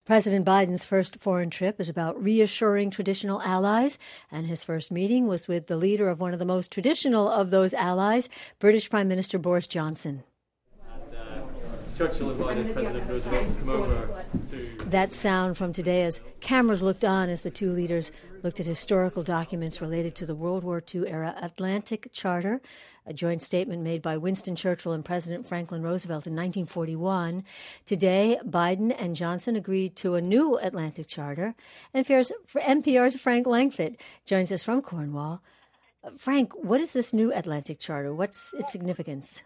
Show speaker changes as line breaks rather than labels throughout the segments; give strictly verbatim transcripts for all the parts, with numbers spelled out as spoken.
President Biden's first foreign trip is about reassuring traditional allies, and his first meeting was with the leader of one of the most traditional of those allies, British Prime Minister Boris Johnson.
And, uh, Churchill invited President Roosevelt to come over to...
That sound from today as cameras looked on as the two leaders looked at historical documents related to the World War Two era Atlantic Charter, a joint statement made by Winston Churchill and President Franklin Roosevelt in nineteen forty-one. Today, Biden and Johnson agreed to a new Atlantic Charter. And N P R's Frank Langfitt joins us from Cornwall. Frank, what is this new Atlantic Charter? What's its significance?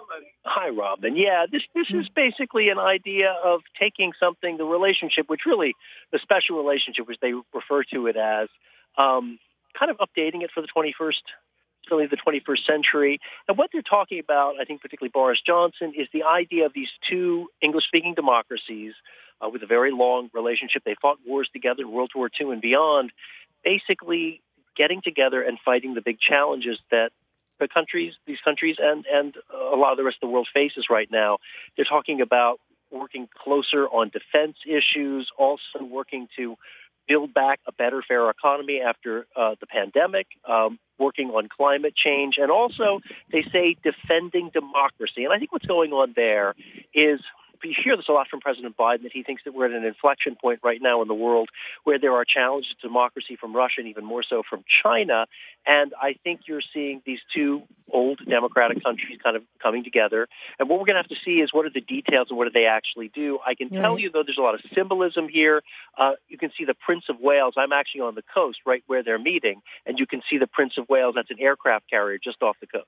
Hi, Robin. Yeah, this this is basically an idea of taking something, the relationship, which really, the special relationship, which they refer to it as, um, kind of updating it for the twenty-first, certainly the twenty-first century. And what they're talking about, I think particularly Boris Johnson, is the idea of these two English-speaking democracies uh, with a very long relationship. They fought wars together in World War Two and beyond, basically getting together and fighting the big challenges that the countries, these countries, and, and a lot of the rest of the world faces right now. They're talking about working closer on defense issues, also working to build back a better, fairer economy after uh, the pandemic, um, working on climate change, and also, they say, defending democracy. And I think what's going on there is, you hear this a lot from President Biden, that he thinks that we're at an inflection point right now in the world where there are challenges to democracy from Russia and even more so from China. And I think you're seeing these two old democratic countries kind of coming together. And what we're going to have to see is what are the details and what do they actually do. I can
Right.
tell you, though, there's a lot of symbolism here. Uh, you can see the Prince of Wales. I'm actually on the coast right where they're meeting. And you can see the Prince of Wales. That's an aircraft carrier just off the coast.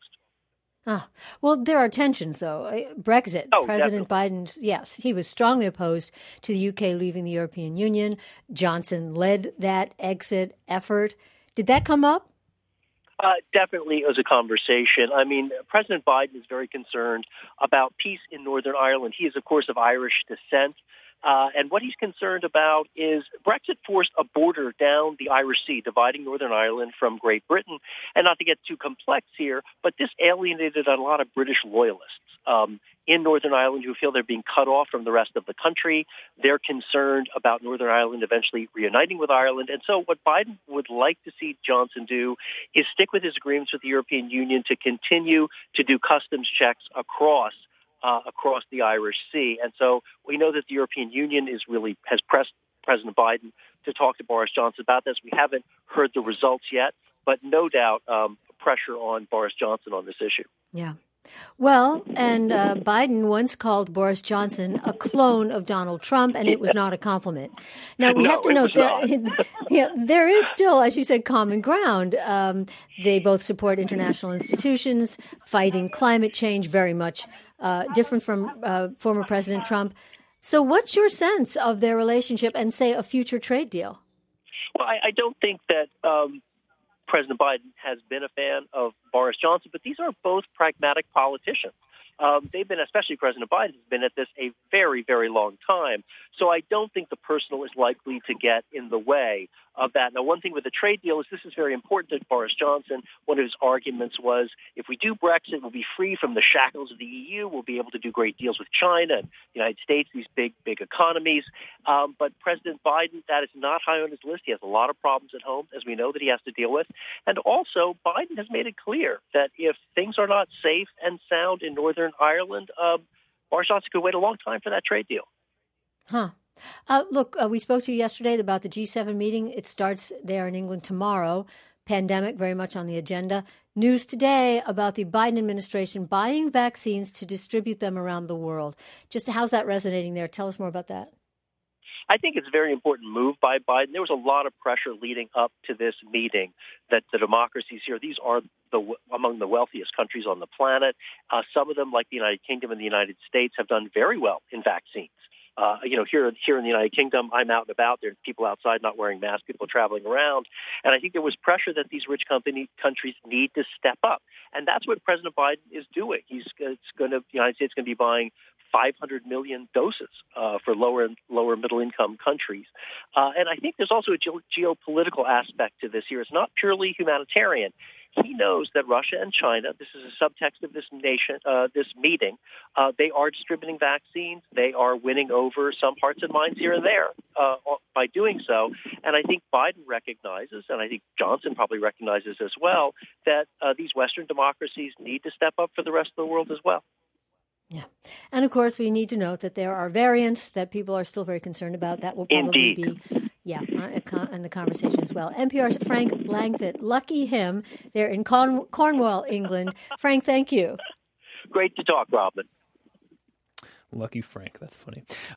Ah, well, there are tensions, though. Brexit,
Oh,
President
definitely.
Biden, yes, he was strongly opposed to the U K leaving the European Union. Johnson led that exit effort. Did that come up?
Uh, definitely it was a conversation. I mean, President Biden is very concerned about peace in Northern Ireland. He is, of course, of Irish descent. Uh, and what he's concerned about is Brexit forced a border down the Irish Sea, dividing Northern Ireland from Great Britain. And not to get too complex here, but this alienated a lot of British loyalists um, in Northern Ireland who feel they're being cut off from the rest of the country. They're concerned about Northern Ireland eventually reuniting with Ireland. And so what Biden would like to see Johnson do is stick with his agreements with the European Union to continue to do customs checks across Uh, across the Irish Sea. And so we know that the European Union is really has pressed President Biden to talk to Boris Johnson about this. We haven't heard the results yet, but no doubt um, pressure on Boris Johnson on this issue.
Yeah. Well, and uh, Biden once called Boris Johnson a clone of Donald Trump, and it was not a compliment. Now, we
No,
have to
it
note
was
there, yeah, there is still, as you said, common ground. Um, they both support international institutions, fighting climate change, very much uh, different from uh, former President Trump. So what's your sense of their relationship and, say, a future trade deal?
Well, I, I don't think that um, President Biden has been a fan of Boris Johnson, but these are both pragmatic politicians. Um, they've been, especially President Biden, has been at this a very, very long time. So I don't think the personal is likely to get in the way of that. Now, one thing with the trade deal is this is very important to Boris Johnson. One of his arguments was if we do Brexit, we'll be free from the shackles of the E U. We'll be able to do great deals with China and the United States, these big, big economies. Um, but President Biden, that is not high on his list. He has a lot of problems at home, as we know, that he has to deal with. And also, Biden has made it clear that if things are not safe and sound in Northern Ireland, um, Boris Johnson could wait a long time for that trade deal.
Huh. Uh, look, uh, we spoke to you yesterday about the G seven meeting. It starts there in England tomorrow. Pandemic very much on the agenda. News today about the Biden administration buying vaccines to distribute them around the world. Just how's that resonating there? Tell us more about that.
I think it's a very important move by Biden. There was a lot of pressure leading up to this meeting that the democracies here, these are the among the wealthiest countries on the planet. Uh, some of them, like the United Kingdom and the United States, have done very well in vaccines. Uh, you know, here here in the United Kingdom, I'm out and about. There are people outside not wearing masks, people traveling around. And I think there was pressure that these rich company countries need to step up. And that's what President Biden is doing. He's it's going to, the United States is going to be buying five hundred million doses uh, for lower and lower middle income countries. Uh, and I think there's also a ge- geopolitical aspect to this here. It's not purely humanitarian. He knows that Russia and China, this is a subtext of this nation, uh, this meeting, uh, they are distributing vaccines. They are winning over some hearts and minds here and there. uh, by doing so. And I think Biden recognizes, and I think Johnson probably recognizes as well, that uh, these Western democracies need to step up for the rest of the world as well.
Yeah. And of course, we need to note that there are variants that people are still very concerned about. That will probably
Indeed.
be, yeah, in the conversation as well. N P R's Frank Langfitt, lucky him. They're in Corn- Cornwall, England. Frank, thank you.
Great to talk, Robin.
Lucky Frank. That's funny.